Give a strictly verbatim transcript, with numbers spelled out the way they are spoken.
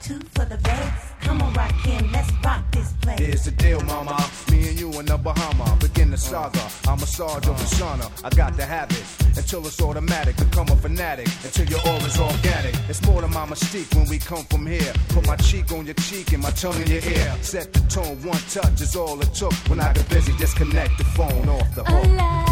two for the bass. Come on, Rakim, let's rock this place. Here's the deal, mama. Me and you in the Bahama. Begin the saga. I'm a Sarge of Shana. I got to have it until it's automatic. Become a fanatic until your aura's organic. It's more than my mystique when we come from here. Put my cheek on your cheek and my tongue in your ear. Set the tone. One touch is all it took. When I get busy, disconnect the phone off the hook.